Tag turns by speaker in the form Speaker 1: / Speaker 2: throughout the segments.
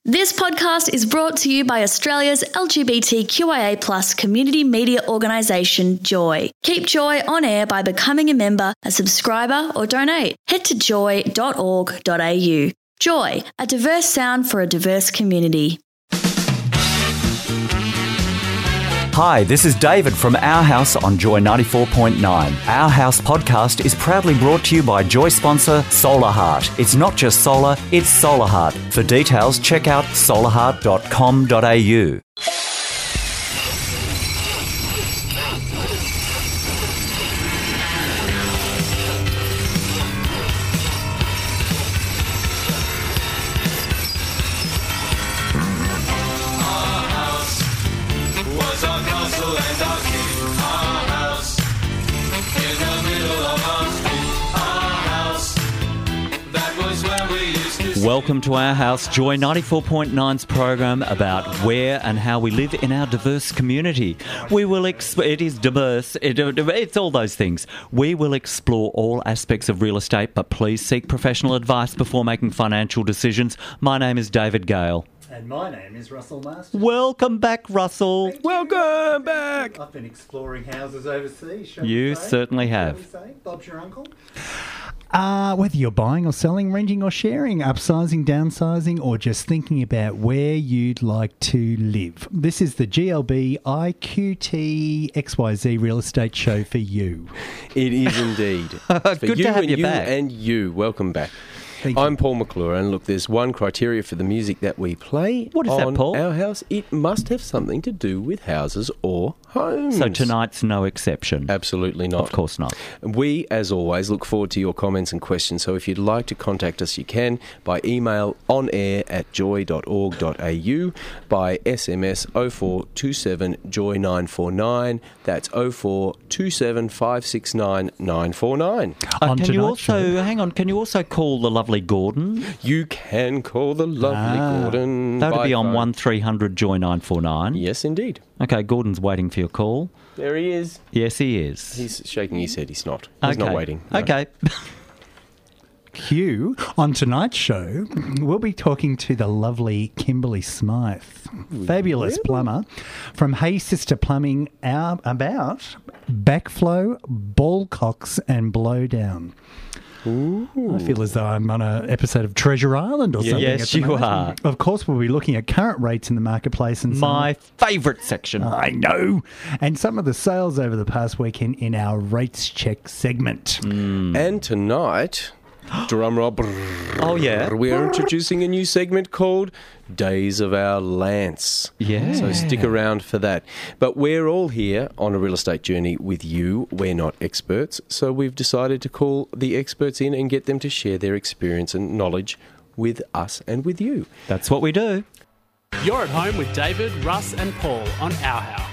Speaker 1: This podcast is brought to you by Australia's LGBTQIA+ community media organisation, Joy. Keep Joy on air by becoming a member, a subscriber or donate. Head to joy.org.au. Joy, a diverse sound for a diverse community.
Speaker 2: Hi, this is David from Our House on Joy 94.9. Our House podcast is proudly brought to you by Joy sponsor Solar Heart. It's not just solar, it's Solar Heart. For details, check out solarheart.com.au. Welcome to Our House, Joy 94.9's program about where and how we live in our diverse community. It is diverse, it's all those things. We will explore all aspects of real estate, but please seek professional advice before making financial decisions. My name is David Gale.
Speaker 3: And my name is Russell Marston.
Speaker 2: Welcome back, Russell.
Speaker 4: Welcome back.
Speaker 3: I've been exploring houses overseas.
Speaker 2: You certainly have.
Speaker 3: Bob's your uncle. Whether you're buying or selling, renting or sharing, upsizing, downsizing, or just thinking about where you'd like to live, this is the GLB IQT XYZ real estate show for you.
Speaker 4: It is indeed.
Speaker 2: Good to have you back.
Speaker 4: And you. Welcome back.
Speaker 3: Thank you.
Speaker 4: I'm Paul McClure, and look, there's one criteria for the music that we play.
Speaker 2: What is that, Paul?
Speaker 4: Our House. It must have something to do with houses or homes.
Speaker 2: So tonight's no exception.
Speaker 4: Absolutely not.
Speaker 2: Of course not.
Speaker 4: We, as always, look forward to your comments and questions. So if you'd like to contact us, you can by email onair@joy.org.au, by SMS 0427 Joy 949. That's 0427 569 949.
Speaker 2: Can you also call the lovely Gordon?
Speaker 4: You can call the lovely Gordon.
Speaker 2: That would be on
Speaker 4: phone.
Speaker 2: 1300 Joy 949.
Speaker 4: Yes, indeed.
Speaker 2: Okay, Gordon's waiting for your call.
Speaker 4: There he is.
Speaker 2: Yes, he is.
Speaker 4: He's shaking his head. He's not. He's not waiting. No.
Speaker 2: Okay.
Speaker 3: Q, on tonight's show, we'll be talking to the lovely Kimberly Smythe, fabulous plumber from Hey Sister Plumbing, about backflow, ball cocks and blowdown.
Speaker 4: Ooh.
Speaker 3: I feel as though I'm on an episode of Treasure Island or something.
Speaker 2: Yes, you are.
Speaker 3: Of course, we'll be looking at current rates in the marketplace and
Speaker 2: My favourite section.
Speaker 3: I know. And some of the sales over the past weekend in our Rates Check segment.
Speaker 4: And tonight, drum roll.
Speaker 2: Oh, yeah.
Speaker 4: We're introducing a new segment called Days of Our Lance.
Speaker 2: Yeah.
Speaker 4: So stick around for that. But we're all here on a real estate journey with you. We're not experts, so we've decided to call the experts in and get them to share their experience and knowledge with us and with you.
Speaker 2: That's what we do.
Speaker 5: You're at home with David, Russ and Paul on Our House.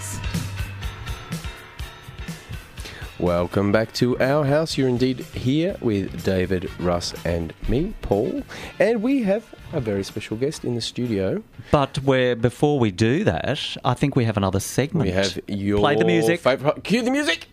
Speaker 4: Welcome back to Our House. You're indeed here with David, Russ and me, Paul. And we have a very special guest in the studio.
Speaker 2: But before we do that, I think we have another segment.
Speaker 4: We have your
Speaker 2: Play the music.
Speaker 4: Favourite. Cue the music.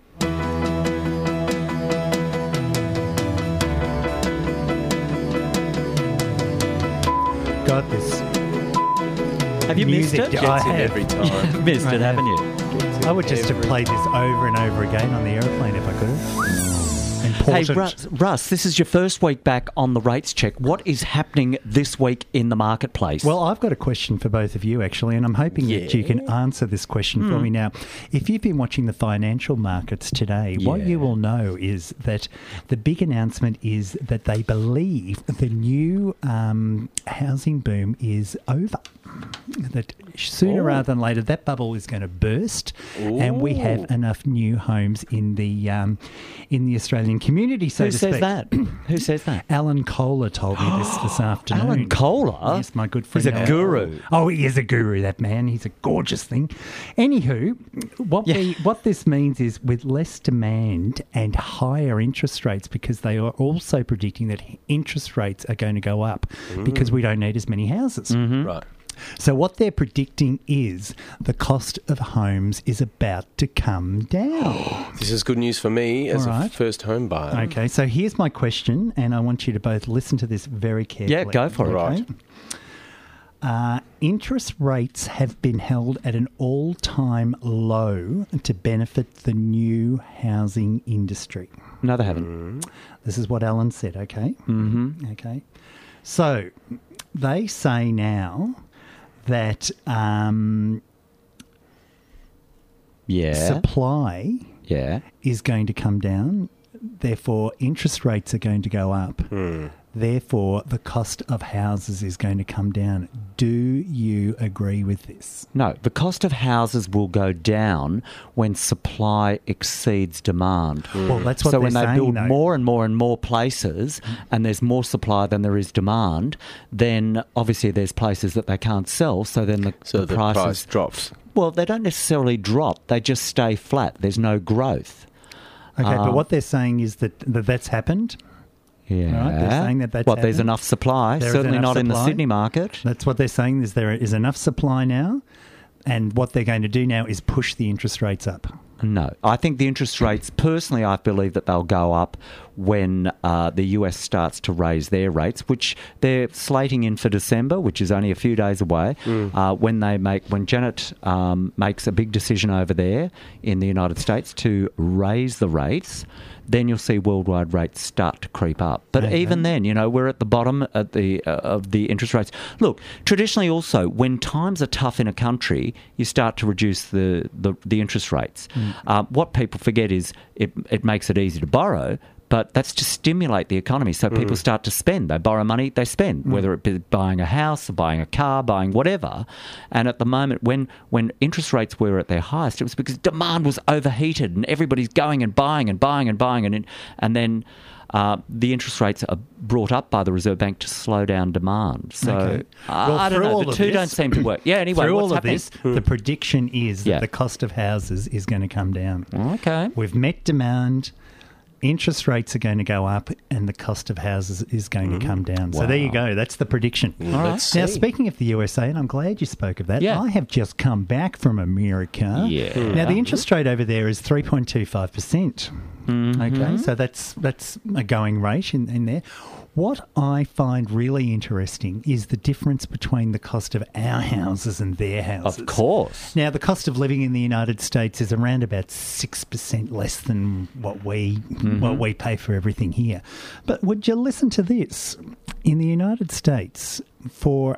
Speaker 3: Got this.
Speaker 2: Have you missed
Speaker 3: Music,
Speaker 2: it?
Speaker 3: I
Speaker 4: Gets it
Speaker 3: have.
Speaker 4: every time.
Speaker 2: You've missed
Speaker 3: I
Speaker 2: it,
Speaker 3: have.
Speaker 2: haven't you?
Speaker 3: I would just have played this over and over again on the aeroplane if I could have. And
Speaker 2: Hey,
Speaker 3: paused it.
Speaker 2: Russ, this is your first week back on the Rates Check. What is happening this week in the marketplace?
Speaker 3: Well, I've got a question for both of you, actually, and I'm hoping that you can answer this question for me now. If you've been watching the financial markets today, what you will know is that the big announcement is that they believe the new housing boom is over. That sooner rather than later, that bubble is going to burst, and we have enough new homes in the Australian community. So
Speaker 2: Who
Speaker 3: to
Speaker 2: says
Speaker 3: speak.
Speaker 2: that? Who says that?
Speaker 3: Alan Kohler told me this afternoon.
Speaker 2: Alan Kohler?
Speaker 3: Yes, my good friend.
Speaker 2: He's a
Speaker 3: Alan
Speaker 2: guru.
Speaker 3: Kohler. Oh, he is a guru, that man. He's a gorgeous thing. Anywho, what this means is with less demand and higher interest rates, because they are also predicting that interest rates are going to go up because we don't need as many houses.
Speaker 4: Right.
Speaker 3: So what they're predicting is the cost of homes is about to come down.
Speaker 4: This is good news for me as a first home buyer.
Speaker 3: Okay, so here's my question, and I want you to both listen to this very carefully.
Speaker 2: Yeah, go for it.
Speaker 4: Right.
Speaker 3: Interest rates have been held at an all-time low to benefit the new housing industry.
Speaker 2: No, they haven't.
Speaker 3: This is what Alan said, okay? Mm-hmm. Okay. So they say now that supply is going to come down, therefore interest rates are going to go up. Therefore, the cost of houses is going to come down. Do you agree with this?
Speaker 2: No, the cost of houses will go down when supply exceeds demand.
Speaker 3: Well, that's what
Speaker 2: so
Speaker 3: they're
Speaker 2: when they
Speaker 3: saying,
Speaker 2: build
Speaker 3: though.
Speaker 2: more and more and more places and there's more supply than there is demand, then obviously there's places that they can't sell, so then the prices...
Speaker 4: price drops.
Speaker 2: Well, they don't necessarily drop. They just stay flat. There's no growth.
Speaker 3: Okay, but what they're saying is that's happened.
Speaker 2: Yeah.
Speaker 3: Right, they're saying that's
Speaker 2: there's
Speaker 3: happened.
Speaker 2: enough supply.
Speaker 3: There is
Speaker 2: Certainly
Speaker 3: enough
Speaker 2: not in the
Speaker 3: supply.
Speaker 2: Sydney market.
Speaker 3: That's what they're saying, is there is enough supply now, and what they're going to do now is push the interest rates up.
Speaker 2: No. I think the interest rates, personally, I believe that they'll go up when the US starts to raise their rates, which they're slating in for December, which is only a few days away. When Janet makes a big decision over there in the United States to raise the rates, then you'll see worldwide rates start to creep up. But even then, we're at the bottom of the interest rates. Look, traditionally also, when times are tough in a country, you start to reduce the interest rates. What people forget is it makes it easy to borrow, but that's to stimulate the economy. So people start to spend. They borrow money, they spend, whether it be buying a house, or buying a car, buying whatever. And at the moment, when interest rates were at their highest, it was because demand was overheated and everybody's going and buying and buying and buying. And then the interest rates are brought up by the Reserve Bank to slow down demand. So I don't know. The two don't seem to work. Yeah, anyway,
Speaker 3: through
Speaker 2: what's
Speaker 3: all of
Speaker 2: happening?
Speaker 3: this, the prediction is that the cost of houses is going to come down.
Speaker 2: Okay.
Speaker 3: We've met demand. Interest rates are going to go up and the cost of houses is going to come down. So there you go. That's the prediction.
Speaker 4: Let's
Speaker 3: Now,
Speaker 4: see.
Speaker 3: speaking of the USA, and I'm glad you spoke of that,
Speaker 2: Yeah.
Speaker 3: I have just come back from America.
Speaker 2: Yeah.
Speaker 3: Now, the interest rate over there is 3.25%. Okay, so that's a going rate in there. What I find really interesting is the difference between the cost of our houses and their houses.
Speaker 2: Of course.
Speaker 3: Now, the cost of living in the United States is around about 6% less than what we pay for everything here. But would you listen to this? In the United States, for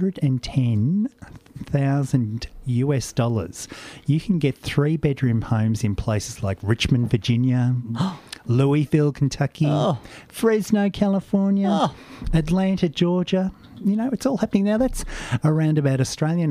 Speaker 3: $110,000 US, you can get 3-bedroom homes in places like Richmond, Virginia, Louisville, Kentucky, Fresno, California, Atlanta, Georgia. It's all happening now. That's around about Australian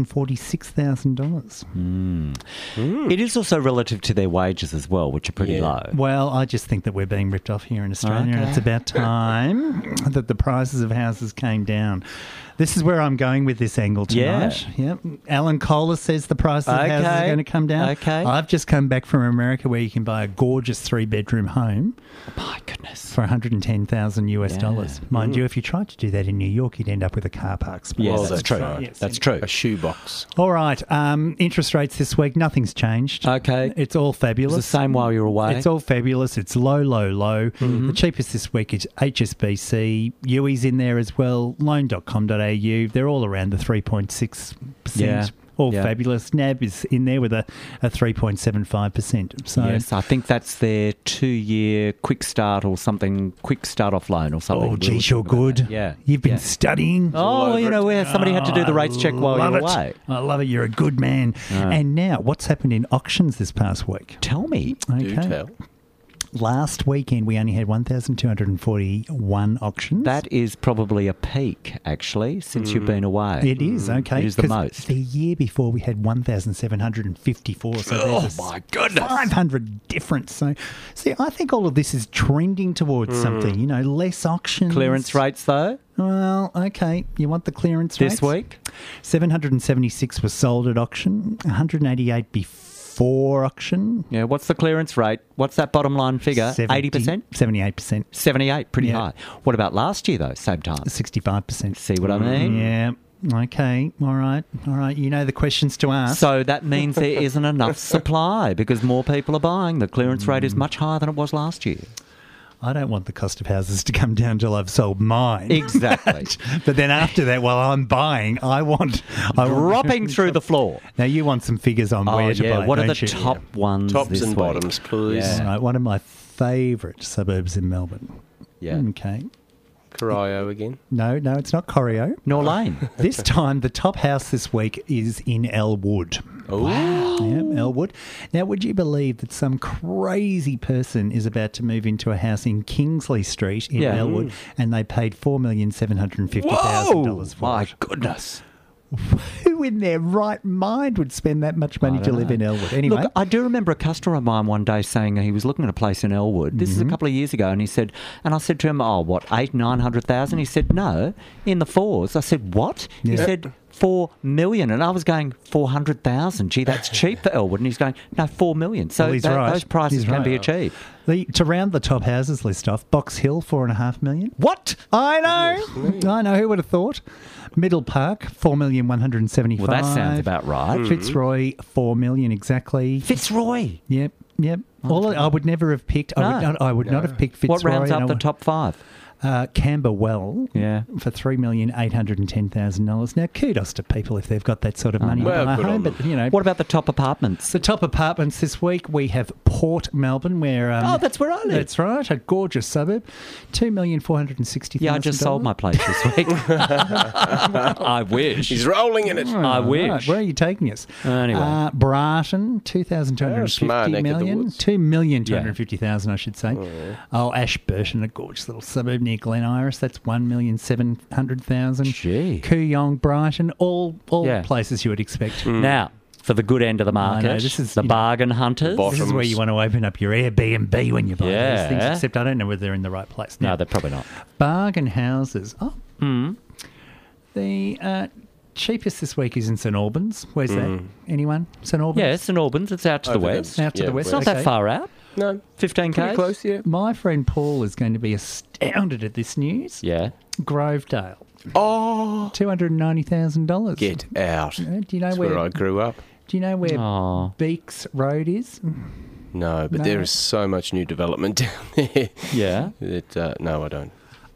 Speaker 3: $146,000.
Speaker 2: It is also relative to their wages as well, which are pretty low.
Speaker 3: Well, I just think that we're being ripped off here in Australia, and it's about time that the prices of houses came down. This is where I'm going with this angle tonight. Yep. Alan Kohler says the prices of houses are going to come down.
Speaker 2: Okay.
Speaker 3: I've just come back from America where you can buy a gorgeous 3-bedroom home
Speaker 2: My goodness.
Speaker 3: for $110,000 US. Mind you, if you tried to do that in New York, you'd end up with a car park spot.
Speaker 2: Yes,
Speaker 4: Well,
Speaker 2: that's
Speaker 4: that's
Speaker 2: true.
Speaker 4: right.
Speaker 3: Yes.
Speaker 2: That's true.
Speaker 4: A shoebox.
Speaker 3: All right. Interest rates this week, nothing's changed.
Speaker 2: Okay.
Speaker 3: It's all
Speaker 2: It
Speaker 3: fabulous.
Speaker 2: was the same while you were away.
Speaker 3: It's all fabulous. It's low, low, low. The cheapest this week is HSBC. UI's in there as well. Loan.com.au. They're all around the 3.6%.
Speaker 2: Yeah.
Speaker 3: All
Speaker 2: Yeah.
Speaker 3: fabulous. NAB is in there with a 3.75%. So,
Speaker 2: Yes, I think that's their 2-year quick start or something, quick start off loan or something.
Speaker 3: oh,
Speaker 2: We
Speaker 3: geez,
Speaker 2: were
Speaker 3: you're
Speaker 2: talking about
Speaker 3: good.
Speaker 2: that. Yeah.
Speaker 3: You've been
Speaker 2: Yeah.
Speaker 3: studying.
Speaker 2: Oh, where somebody had to do the rates check while you
Speaker 3: Love
Speaker 2: were
Speaker 3: it.
Speaker 2: away.
Speaker 3: I love it. You're a good man. And now, what's happened in auctions this past week?
Speaker 2: Tell me.
Speaker 4: Do tell.
Speaker 3: Last weekend, we only had 1,241 auctions.
Speaker 2: That is probably a peak, actually, since you've been away.
Speaker 3: It is, okay.
Speaker 2: It is the
Speaker 3: 'cause
Speaker 2: most.
Speaker 3: The year before, we had 1,754. So there's
Speaker 2: my goodness.
Speaker 3: 500 difference. So, see, I think all of this is trending towards something, less auctions.
Speaker 2: Clearance rates, though,
Speaker 3: Well, okay. You want the clearance rates?
Speaker 2: this week?
Speaker 3: 776 was sold at auction, 188 before auction.
Speaker 2: Yeah, what's the clearance rate? What's that bottom line figure? 80%?
Speaker 3: 78%.
Speaker 2: 78, pretty
Speaker 3: Yeah.
Speaker 2: high. What about last year, though, same time?
Speaker 3: 65%.
Speaker 2: See what I mean?
Speaker 3: Yeah. Okay. All right. You know the questions to ask.
Speaker 2: So that means there isn't enough supply because more people are buying. The clearance rate is much higher than it was last year.
Speaker 3: I don't want the cost of houses to come down till I've sold mine.
Speaker 2: Exactly.
Speaker 3: But then after that, while I'm buying, I want
Speaker 2: Dropping through the floor.
Speaker 3: Now you want some figures on where to buy.
Speaker 2: What are
Speaker 3: don't
Speaker 2: the
Speaker 3: you?
Speaker 2: top ones
Speaker 4: Tops
Speaker 2: this
Speaker 4: and
Speaker 2: week?
Speaker 4: bottoms, please.
Speaker 2: Yeah.
Speaker 3: All right, one of my favourite suburbs in Melbourne.
Speaker 4: Yeah.
Speaker 3: Okay.
Speaker 4: Corio again.
Speaker 3: No, it's not Corio.
Speaker 2: Nor Lane.
Speaker 3: This time, the top house this week is in Elwood.
Speaker 4: Oh,
Speaker 3: Yeah, Elwood. Now, would you believe that some crazy person is about to move into a house in Kingsley Street in
Speaker 2: Yeah.
Speaker 3: Elwood, and they paid $4,750,000 for
Speaker 2: My
Speaker 3: it?
Speaker 2: goodness.
Speaker 3: Who in their right mind would spend that much money to live in Elwood? Anyway,
Speaker 2: Look, I do remember a customer of mine one day saying he was looking at a place in Elwood. This is a couple of years ago, and he said, and I said to him, what, 800,000-900,000? He said, no, in the fours. I said, what? He
Speaker 3: Yeah.
Speaker 2: said, 4 million. And I was going, 400,000. Gee, that's cheap for Elwood. And he's going, no, 4 million. So
Speaker 3: Well, he's right.
Speaker 2: those prices
Speaker 3: He's
Speaker 2: can be
Speaker 3: right.
Speaker 2: achieved.
Speaker 3: to round the top houses list off, Box Hill, $4.5 million.
Speaker 2: What?
Speaker 3: I know. Who would have thought? Middle Park, $4,175,000.
Speaker 2: Well, that sounds about right.
Speaker 3: Fitzroy, $4 million exactly.
Speaker 2: Fitzroy.
Speaker 3: Yep. I would never have picked.
Speaker 2: No.
Speaker 3: I would not have picked Fitzroy.
Speaker 2: What rounds
Speaker 3: and
Speaker 2: up the top five?
Speaker 3: Camberwell,
Speaker 2: Yeah.
Speaker 3: for $3,810,000. Now, kudos to people if they've got that sort of money
Speaker 4: Well,
Speaker 3: to buy a
Speaker 4: good
Speaker 3: home.
Speaker 4: on
Speaker 3: But
Speaker 4: them.
Speaker 2: What about the top apartments?
Speaker 3: the top apartments this week, we have Port Melbourne, where
Speaker 2: That's where I live.
Speaker 3: That's right, a gorgeous suburb, $2,460,000.
Speaker 2: Yeah, I just sold my place this week. I wish.
Speaker 4: he's rolling in it.
Speaker 2: I wish.
Speaker 3: Right, where are you taking us?
Speaker 2: Anyway.
Speaker 3: Brighton,
Speaker 4: smart neck of the
Speaker 3: $2,250,000.
Speaker 4: woods.
Speaker 3: $2,250,000, I should say. Ashburton, a gorgeous little suburb near Glen Iris. That's $1,700,000.
Speaker 2: Gee.
Speaker 3: Kooyong, Brighton, all
Speaker 2: Yeah.
Speaker 3: places you would expect.
Speaker 2: Now, for the good end of the market,
Speaker 3: I know, this is,
Speaker 2: the
Speaker 3: you know,
Speaker 2: bargain hunters.
Speaker 4: Bottom.
Speaker 3: This is where you want to open up your Airbnb when you buy
Speaker 2: Yeah.
Speaker 3: these things, except I don't know whether they're in the right place.
Speaker 2: No,
Speaker 3: Now,
Speaker 2: they're probably not.
Speaker 3: bargain houses. The cheapest this week is in St Albans. Where's that? Anyone? St Albans?
Speaker 2: Yeah, St Albans. It's out to the
Speaker 4: Over there.
Speaker 2: west.
Speaker 3: Out to
Speaker 4: Yeah,
Speaker 3: the west.
Speaker 2: It's not
Speaker 3: Okay.
Speaker 2: that far out.
Speaker 4: No,
Speaker 2: 15
Speaker 4: pretty
Speaker 2: k's.
Speaker 4: close, yeah.
Speaker 3: My friend Paul is going to be astounded at this news.
Speaker 2: Yeah.
Speaker 3: Grovedale,
Speaker 4: Oh,
Speaker 3: $290,000.
Speaker 4: get out.
Speaker 3: Do you know
Speaker 4: That's
Speaker 3: where?
Speaker 4: where I grew up.
Speaker 3: Do you know where
Speaker 2: Oh.
Speaker 3: Beeks Road is?
Speaker 4: No, but
Speaker 3: No.
Speaker 4: there is so much new development down there.
Speaker 2: Yeah.
Speaker 4: That, no, I don't.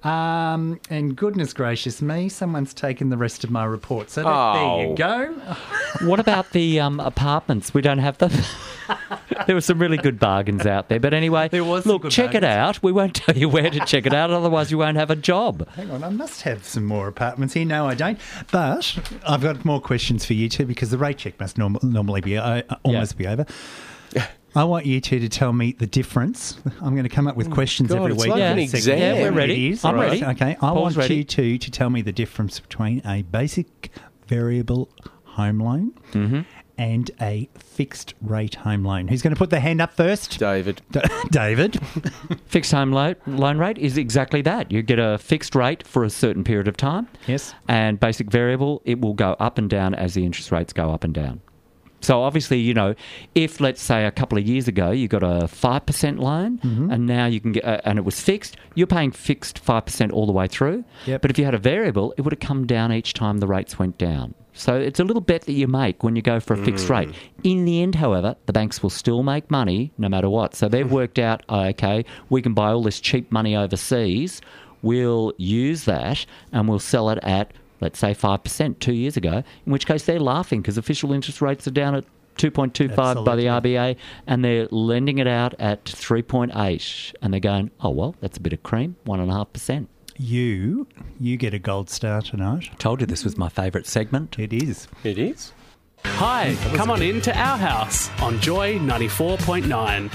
Speaker 3: And goodness gracious me, someone's taken the rest of my report. So there
Speaker 4: Oh.
Speaker 3: you go.
Speaker 2: What about the apartments? We don't have them. There were some really good bargains out there. But anyway,
Speaker 3: There was some
Speaker 2: look,
Speaker 3: good
Speaker 2: check it
Speaker 3: bargains.
Speaker 2: out. We won't tell you where to check it out, otherwise you won't have a job.
Speaker 3: Hang on, I must have some more apartments here. No, I don't. But I've got more questions for you two because the rate check must normally be almost be over. I want you two to tell me the difference. I'm going to come up with questions
Speaker 4: God,
Speaker 3: every
Speaker 4: it's
Speaker 3: week.
Speaker 4: like
Speaker 2: an
Speaker 3: It's
Speaker 2: exam. Yeah, we're ready.
Speaker 3: It is.
Speaker 2: I'm
Speaker 3: Right.
Speaker 2: ready.
Speaker 3: Okay, I
Speaker 2: Paul's
Speaker 3: want
Speaker 2: ready.
Speaker 3: you two to tell me the difference between a basic variable home loan and a fixed rate home loan. Who's going to put their hand up first?
Speaker 4: David.
Speaker 3: David.
Speaker 2: Fixed home loan rate is exactly that. You get a fixed rate for a certain period of time.
Speaker 3: Yes.
Speaker 2: And basic variable, it will go up and down as the interest rates go up and down. So obviously, you know, if let's say a couple of years ago you got a 5% loan and now you can get, and it was fixed, you're paying fixed 5% all the way through.
Speaker 3: Yep.
Speaker 2: But if you had a variable, it would have come down each time the rates went down. So it's a little bet that you make when you go for a fixed rate. In the end, however, the banks will still make money no matter what. So they've worked out, okay, we can buy all this cheap money overseas. We'll use that and we'll sell it at, let's say, 5% 2 years ago, in which case they're laughing because official interest rates are down at 2.25 by the
Speaker 3: Absolutely.
Speaker 2: RBA and they're lending it out at 3.8 and they're going, oh, well, that's a bit of cream, 1.5%.
Speaker 3: You get a gold star tonight.
Speaker 2: Told you this was my favourite segment.
Speaker 3: It is.
Speaker 4: It is.
Speaker 5: Hi, come on in to our house on Joy 94.9.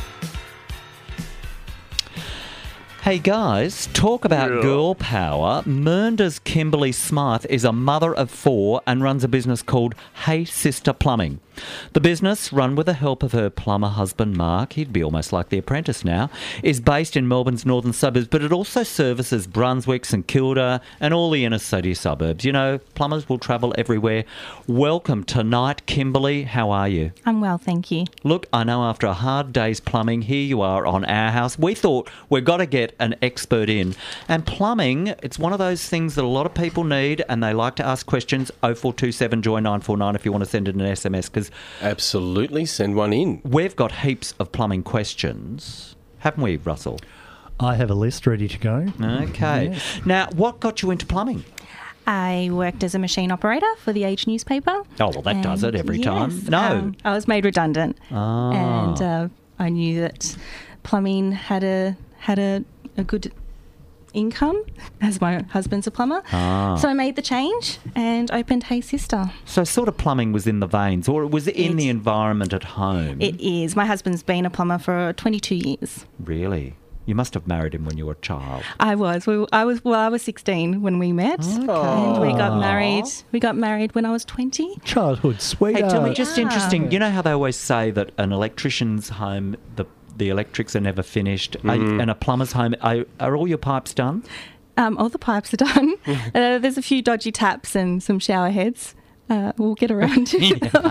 Speaker 2: Hey guys, talk about
Speaker 4: Yeah.
Speaker 2: girl power. Mernda's Kimberly Smythe is a mother of 4 and runs a business called Hey Sister Plumbing. The business, run with the help of her plumber husband Mark, he'd be almost like The Apprentice now, is based in Melbourne's northern suburbs, but it also services Brunswick, St Kilda and all the inner city suburbs. You know, plumbers will travel everywhere. Welcome tonight, Kimberly. How are you?
Speaker 6: I'm well, thank you.
Speaker 2: Look, I know after a hard day's plumbing, here you are on Our House. We thought we've got to get an expert in. And plumbing, it's one of those things that a lot of people need and they like to ask questions. 0427 Joy 949 if you want to send it an SMS, because
Speaker 4: Absolutely. Send one in.
Speaker 2: we've got heaps of plumbing questions. Haven't we, Russell?
Speaker 3: I have a list ready to go.
Speaker 2: Okay.
Speaker 3: Yes.
Speaker 2: Now, what got you into plumbing?
Speaker 6: I worked as a machine operator for the Age newspaper.
Speaker 2: Oh, well, that does it every time.
Speaker 6: Yes,
Speaker 2: No.
Speaker 6: I was made redundant,
Speaker 2: Ah.
Speaker 6: and I knew that plumbing had a good income, as my husband's a plumber.
Speaker 2: Ah.
Speaker 6: So I made the change and opened Hey Sister.
Speaker 2: So sort of plumbing was in the veins, or it was in the environment at home?
Speaker 6: It is. My husband's been a plumber for 22 years.
Speaker 2: Really? You must have married him when you were a child.
Speaker 6: I was. I was 16 when we met, and we got married. We got married when I was 20.
Speaker 3: Childhood sweetheart.
Speaker 2: Hey, tell me, just interesting, you know how they always say that an electrician's home, the electrics are never finished, and a plumber's home, are all your pipes done?
Speaker 6: All the pipes are done. There's a few dodgy taps and some shower heads. We'll get around to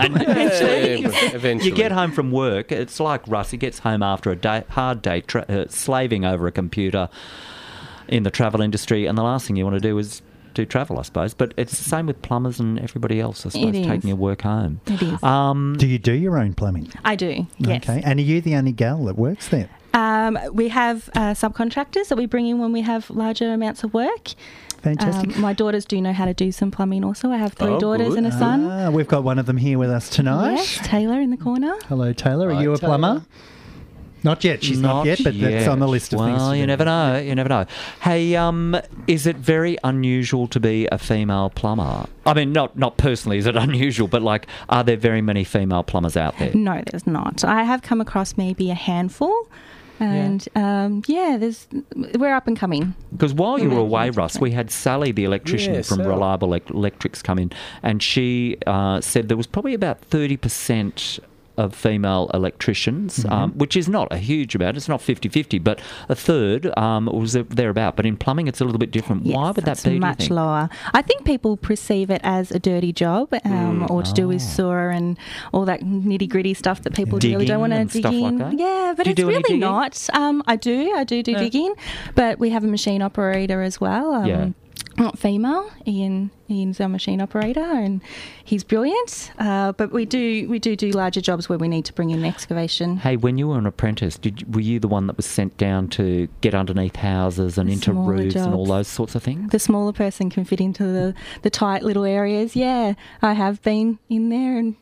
Speaker 4: Eventually.
Speaker 2: You get home from work, it's like Russ, he gets home after a hard day slaving over a computer in the travel industry, and the last thing you want to do is do travel, I suppose. But it's the same with plumbers and everybody else, I suppose, taking your work home.
Speaker 6: It is.
Speaker 3: Do you do your own plumbing?
Speaker 6: I do, yes.
Speaker 3: Okay. And are you the only gal that works there?
Speaker 6: We have subcontractors that we bring in when we have larger amounts of work.
Speaker 3: Fantastic.
Speaker 6: My daughters do know how to do some plumbing also. I have 3 daughters
Speaker 4: good.
Speaker 6: and a son.
Speaker 3: We've got one of them here with us tonight.
Speaker 6: Yes, Taylor in the corner.
Speaker 3: Hello, Taylor. Are
Speaker 4: Hi,
Speaker 3: you a
Speaker 4: Taylor.
Speaker 3: plumber? Not yet. She's not yet, but that's on the list of things.
Speaker 2: Well, you never know. You never know. Hey, is it very unusual to be a female plumber? I mean, not personally is it unusual, but like, are there very many female plumbers out there?
Speaker 6: No, there's not. I have come across maybe a handful. And we're up and coming.
Speaker 2: Because while you were away, Russ, we had Sally, the electrician
Speaker 4: Yeah,
Speaker 2: from
Speaker 4: Sal.
Speaker 2: Reliable Electrics, come in, and she said there was probably about 30% of female electricians, which is not a huge amount. It's not 50-50, but a third was thereabout. But in plumbing, it's a little bit different.
Speaker 6: Yes,
Speaker 2: Why would that
Speaker 6: that's
Speaker 2: be?
Speaker 6: much
Speaker 2: do you think?
Speaker 6: lower. I think people perceive it as a dirty job, or to do with sewer and all that nitty gritty stuff that people really
Speaker 2: Digging
Speaker 6: don't want to
Speaker 2: and
Speaker 6: dig
Speaker 2: stuff
Speaker 6: in.
Speaker 2: like that?
Speaker 6: Yeah, but
Speaker 2: Do you
Speaker 6: it's
Speaker 2: do any
Speaker 6: really
Speaker 2: digging?
Speaker 6: not. I do digging, but we have a machine operator as well.
Speaker 2: Yeah.
Speaker 6: Not female. Ian's our machine operator, and he's brilliant. But we do larger jobs where we need to bring in excavation.
Speaker 2: Hey, when you were an apprentice, were you the one that was sent down to get underneath houses and
Speaker 6: The
Speaker 2: into
Speaker 6: smaller
Speaker 2: roofs and all
Speaker 6: jobs.
Speaker 2: those sorts of things?
Speaker 6: The smaller person can fit into the tight little areas. Yeah, I have been in there, and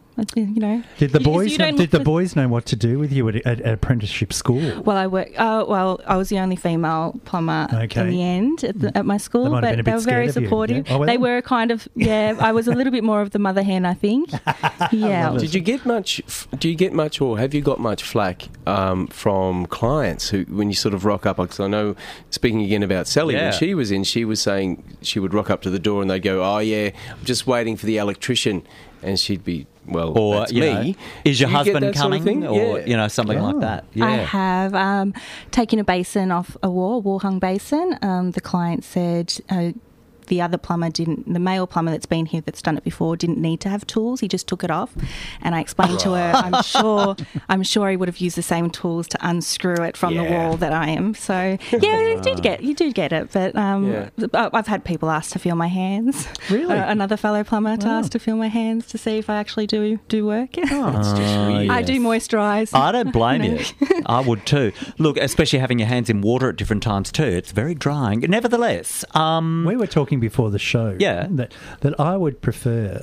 Speaker 3: Did the boys
Speaker 6: you don't
Speaker 3: did
Speaker 6: look
Speaker 3: the
Speaker 6: for-
Speaker 3: boys know what to do with you at apprenticeship school?
Speaker 6: Well, I was the only female plumber
Speaker 3: Okay.
Speaker 6: in the end at my school,
Speaker 3: They might have been
Speaker 6: but
Speaker 3: a
Speaker 6: they
Speaker 3: bit
Speaker 6: were very
Speaker 3: scared of you,
Speaker 6: supportive.
Speaker 3: yeah? Oh, were
Speaker 6: they
Speaker 3: they?
Speaker 6: were kind of, I was a little bit more of the mother hen, I think. Yeah.
Speaker 4: Did you get much? Do you get much, or have you got much flack from clients who, when you sort of rock up? Because I know, speaking again about Sally,
Speaker 2: Yeah.
Speaker 4: when she was in, she was saying she would rock up to the door and they'd go, "Oh yeah, I'm just waiting for the electrician," and she'd be, "Well,
Speaker 2: Or,
Speaker 4: that's
Speaker 2: you know,
Speaker 4: me."
Speaker 2: is your
Speaker 4: Do you get
Speaker 2: husband
Speaker 4: that sort of
Speaker 2: coming?
Speaker 4: thing?
Speaker 2: Or,
Speaker 4: Yeah.
Speaker 2: something like that. Yeah.
Speaker 6: I have taken a basin off a wall hung basin. The client said the other plumber the male plumber that's been here that's done it before didn't need to have tools. He just took it off. And I explained to her, I'm sure he would have used the same tools to unscrew it from the
Speaker 4: Yeah.
Speaker 6: wall that I am. So, yeah, you do get it. But I've had people ask to feel my hands.
Speaker 3: Really?
Speaker 6: Another fellow plumber to ask to feel my hands to see if I actually do work.
Speaker 4: Oh, it's just weird.
Speaker 6: I do moisturise.
Speaker 2: I don't blame you. I would too. Look, especially having your hands in water at different times too. It's very drying. Nevertheless,
Speaker 3: We were talking before the show that I would prefer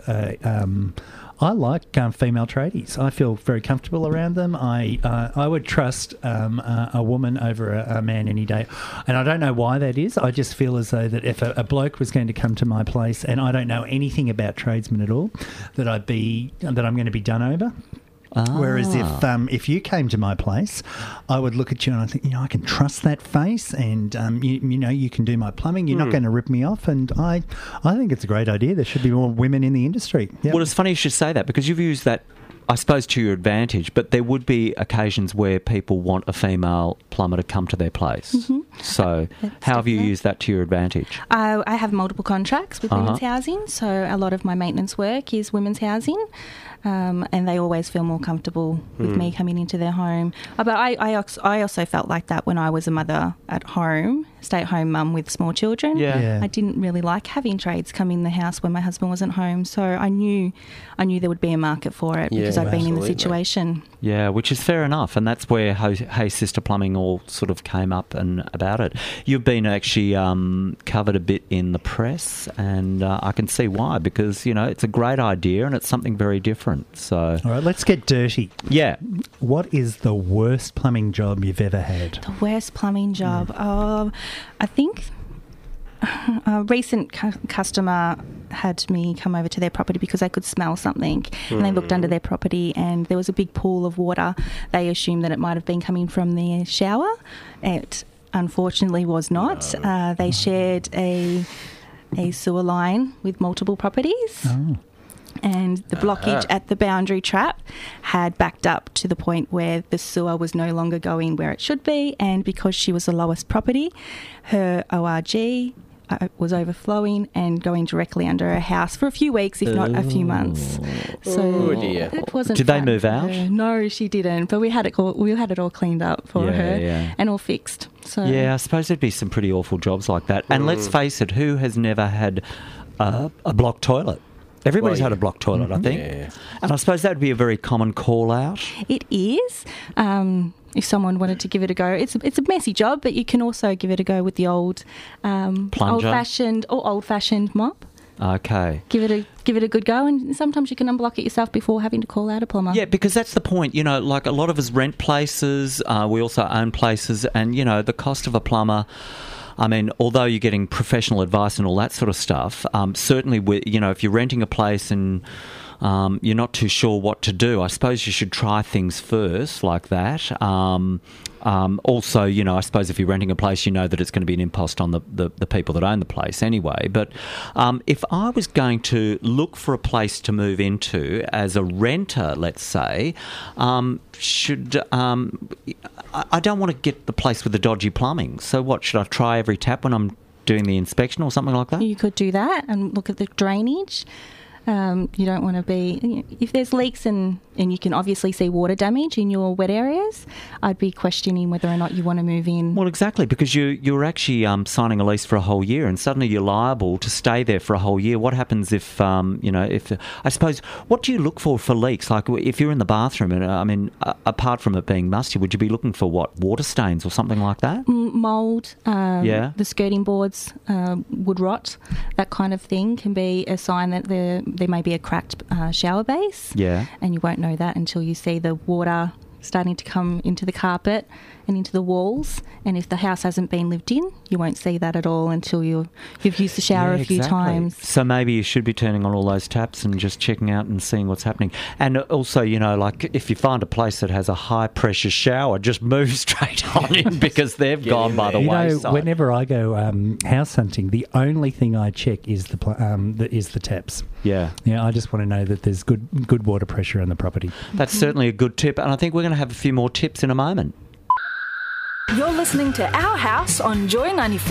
Speaker 3: I like female tradies. I feel very comfortable around them. I would trust a woman over a man any day, and I don't know why that is. I just feel as though that if a bloke was going to come to my place and I don't know anything about tradesmen at all, that I'm going to be done over. Whereas if you came to my place, I would look at you and I think, I can trust that face, and you can do my plumbing. You're not going to rip me off, and I think it's a great idea. There should be more women in the industry. Yep.
Speaker 2: Well, it's funny you should say that, because you've used that, I suppose, to your advantage, but there would be occasions where people want a female plumber to come to their place. Mm-hmm. So how have you used that to your advantage?
Speaker 6: I have multiple contracts with women's housing, so a lot of my maintenance work is women's housing. and they always feel more comfortable with me coming into their home. But I also felt like that when I was a mother at home, stay-at-home mum with small children.
Speaker 2: Yeah.
Speaker 6: I didn't really like having trades come in the house when my husband wasn't home, so I knew there would be a market for it because I'd been in the situation.
Speaker 2: Yeah, which is fair enough, and that's where Hey Sister Plumbing all sort of came up and about it. You've been actually covered a bit in the press, and I can see why, because, it's a great idea and it's something very different. So,
Speaker 3: all right, let's get dirty.
Speaker 2: Yeah.
Speaker 3: What is the worst plumbing job you've ever had?
Speaker 6: The worst plumbing job? I think a recent customer had me come over to their property because they could smell something, and they looked under their property and there was a big pool of water. They assumed that it might have been coming from their shower. It unfortunately was not.
Speaker 4: No.
Speaker 6: They shared a sewer line with multiple properties.
Speaker 3: Oh.
Speaker 6: And the blockage at the boundary trap had backed up to the point where the sewer was no longer going where it should be, and because she was the lowest property, her ORG was overflowing and going directly under her house for a few weeks, if not a few months. So
Speaker 4: dear.
Speaker 6: it wasn't.
Speaker 2: Did they
Speaker 6: fun
Speaker 2: move
Speaker 6: for
Speaker 2: out?
Speaker 6: her. No, she didn't. But we had it all cleaned up for her and all fixed. So
Speaker 2: Yeah, I suppose there'd be some pretty awful jobs like that. And let's face it, who has never had a blocked toilet? Everybody's had a blocked toilet, I think.
Speaker 4: Yeah.
Speaker 2: And I suppose that would be a very common call-out.
Speaker 6: it is. If someone wanted to give it a go, it's a messy job, but you can also give it a go with the old old-fashioned mop.
Speaker 2: Okay.
Speaker 6: Give it a good go, and sometimes you can unblock it yourself before having to call out a plumber.
Speaker 2: Yeah, because that's the point. Like a lot of us rent places, we also own places, and, the cost of a plumber, I mean, although you're getting professional advice and all that sort of stuff, certainly, if you're renting a place and you're not too sure what to do, I suppose you should try things first like that. Also, I suppose if you're renting a place, you know that it's going to be an impost on the people that own the place anyway. But if I was going to look for a place to move into as a renter, let's say, I don't want to get the place with the dodgy plumbing. So what, should I try every tap when I'm doing the inspection or something like that?
Speaker 6: You could do that and look at the drainage. You don't want to be... If there's leaks and you can obviously see water damage in your wet areas, I'd be questioning whether or not you want to move in.
Speaker 2: Well, exactly, because you're actually signing a lease for a whole year, and suddenly you're liable to stay there for a whole year. What happens if, I suppose, what do you look for leaks? Like, if you're in the bathroom, and apart from it being musty, would you be looking for what, water stains or something like that?
Speaker 6: Mould, the skirting boards would rot. That kind of thing can be a sign that there may be a cracked shower base.
Speaker 2: Yeah.
Speaker 6: And you won't know that until you see the water starting to come into the carpet and into the walls. And if the house hasn't been lived in, you won't see that at all until you've used the shower a few times.
Speaker 2: So maybe you should be turning on all those taps and just checking out and seeing what's happening. And also, like if you find a place that has a high pressure shower, just move straight on in because they've gone by the wayside.
Speaker 3: Whenever I go house hunting, the only thing I check is the taps.
Speaker 2: Yeah.
Speaker 3: Yeah, I just want to know that there's good water pressure on the property.
Speaker 2: That's certainly a good tip, and I think we're going to have a few more tips in a moment.
Speaker 1: You're listening to Our House on Joy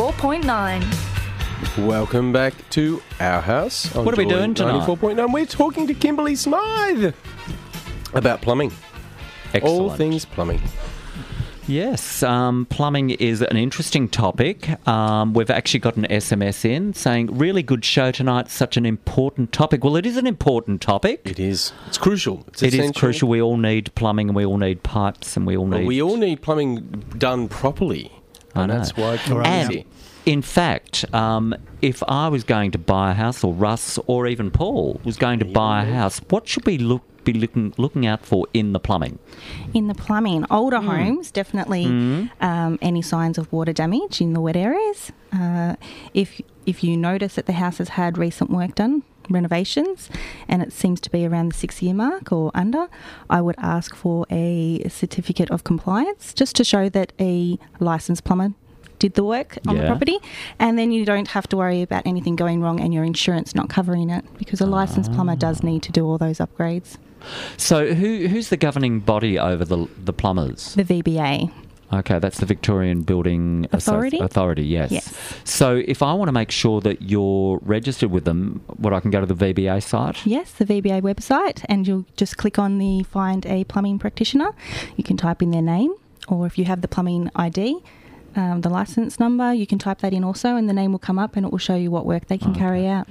Speaker 1: 94.9.
Speaker 4: Welcome back to Our House.
Speaker 2: What are we doing tonight?
Speaker 4: 94.9. We're talking to Kimberly Smythe about plumbing.
Speaker 2: Excellent.
Speaker 4: All things plumbing.
Speaker 2: Yes, plumbing is an interesting topic. We've actually got an SMS in saying, really good show tonight, such an important topic. Well, it is an important topic.
Speaker 4: It is. It's crucial.
Speaker 2: It is crucial. We all need plumbing and we all need pipes and we all need
Speaker 4: plumbing done properly.
Speaker 2: I know.
Speaker 4: That's why
Speaker 2: And in fact, if I was going to buy a house, or Russ or even Paul was going to buy a house, what should we be looking out for in the plumbing?
Speaker 6: In the plumbing, older homes, definitely any signs of water damage in the wet areas. If you notice that the house has had recent work done, renovations, and it seems to be around the 6-year mark or under, I would ask for a certificate of compliance just to show that a licensed plumber did the work on the property, and then you don't have to worry about anything going wrong and your insurance not covering it, because a licensed plumber does need to do all those upgrades.
Speaker 2: So who's the governing body over the plumbers?
Speaker 6: The VBA.
Speaker 2: Okay, that's the Victorian Building
Speaker 6: Authority?
Speaker 2: Authority, yes.
Speaker 6: Yes.
Speaker 2: So if I want to make sure that you're registered with them, I can go to the VBA site?
Speaker 6: Yes, the VBA website, and you'll just click on the Find a Plumbing Practitioner. You can type in their name, or if you have the plumbing ID, the licence number, you can type that in also, and the name will come up and it will show you what work they can carry out.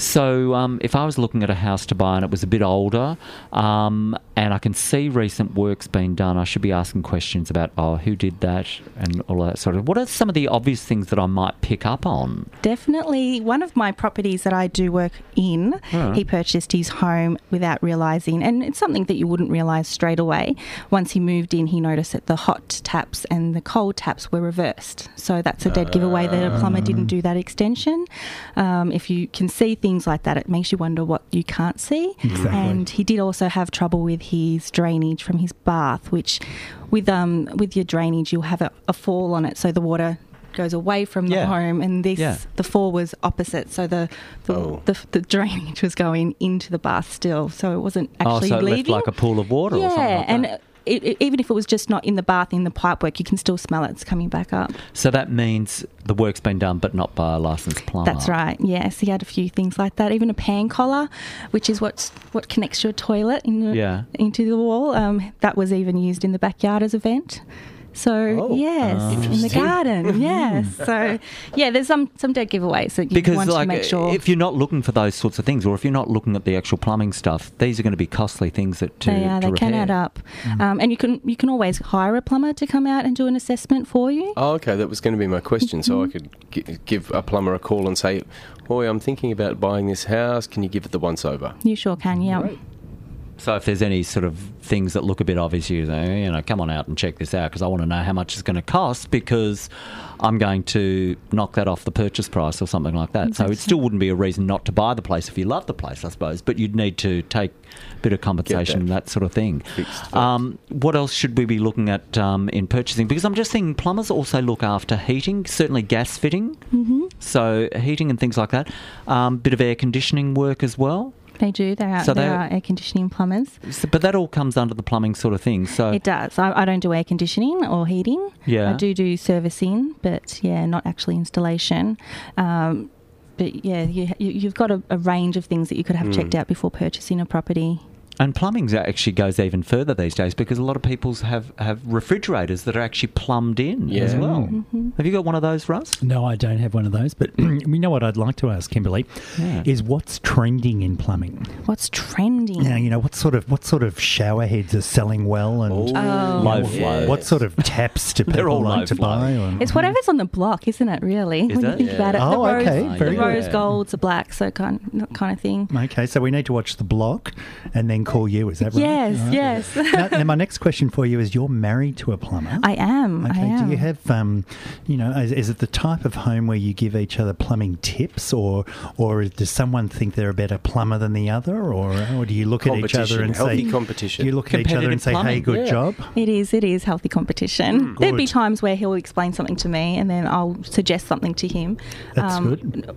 Speaker 2: So if I was looking at a house to buy and it was a bit older, and I can see recent work's been done, I should be asking questions about, who did that and all that sort of... What are some of the obvious things that I might pick up on?
Speaker 6: Definitely. One of my properties that I do work in, he purchased his home without realising, and it's something that you wouldn't realise straight away. Once he moved in, he noticed that the hot taps and the cold taps were reversed. So that's a dead giveaway that a plumber didn't do that extension. If you can see things like that, it makes you wonder what you can't see.
Speaker 3: Exactly.
Speaker 6: And he did also have trouble with his drainage from his bath, which with your drainage you'll have a fall on it, so the water goes away from the home, and the fall was opposite, so the drainage was going into the bath still, so it wasn't actually
Speaker 2: so it
Speaker 6: bleeding.
Speaker 2: left like a pool of water or something like that.
Speaker 6: And even if it was just not in the bath, in the pipework, you can still smell it's coming back up.
Speaker 2: So that means the work's been done but not by a licensed plumber.
Speaker 6: That's right, yes. He had a few things like that. Even a pan collar, which is what connects your toilet into the wall. That was even used in the backyard as a vent. So, yes, in the garden, yes. So, there's some dead giveaways that you want to make sure.
Speaker 2: If you're not looking for those sorts of things, or if you're not looking at the actual plumbing stuff, these are going to be costly things to
Speaker 6: They can add up. And you can always hire a plumber to come out and do an assessment for you.
Speaker 4: Oh, okay, that was going to be my question. So I could give a plumber a call and say, "Boy, I'm thinking about buying this house. Can you give it the once over?"
Speaker 6: You sure can, yeah.
Speaker 4: Great.
Speaker 2: So if there's any sort of things that look a bit obvious, come on out and check this out, because I want to know how much it's going to cost, because I'm going to knock that off the purchase price or something like that. So it still wouldn't be a reason not to buy the place if you love the place, I suppose, but you'd need to take a bit of compensation and that sort of thing. What else should we be looking at in purchasing? Because I'm just thinking plumbers also look after heating, certainly gas fitting, so heating and things like that. Bit of air conditioning work as well.
Speaker 6: They do. There are air conditioning plumbers.
Speaker 2: But that all comes under the plumbing sort of thing. So
Speaker 6: it does. I don't do air conditioning or heating.
Speaker 2: Yeah.
Speaker 6: I do servicing, but not actually installation. But you've got a range of things that you could have checked out before purchasing a property.
Speaker 2: And plumbing actually goes even further these days, because a lot of people have refrigerators that are actually plumbed in as well. Have you got one of those, Russ?
Speaker 3: No, I don't have one of those. But you know what I'd like to ask, Kimberly, is what's trending in plumbing?
Speaker 6: What's trending?
Speaker 3: Now, what sort of shower heads are selling well, and
Speaker 2: low flow.
Speaker 3: What sort of taps do people like to buy?
Speaker 6: It's whatever's on the block, isn't it? Really, when you think about it. The rose golds are black, so kind of thing.
Speaker 3: Okay, so we need to watch the block and then call you, is that right?
Speaker 6: Yes.
Speaker 3: Now, my next question for you is, you're married to a plumber.
Speaker 6: I am.
Speaker 3: Okay, do you have, is it the type of home where you give each other plumbing tips, or does someone think they're a better plumber than the other, or do you look at each other and
Speaker 4: healthy
Speaker 3: say...
Speaker 4: competition.
Speaker 3: Do you look at each other and say, hey, good job?
Speaker 6: It is healthy competition. There'd be times where he'll explain something to me and then I'll suggest something to him.
Speaker 3: That's good.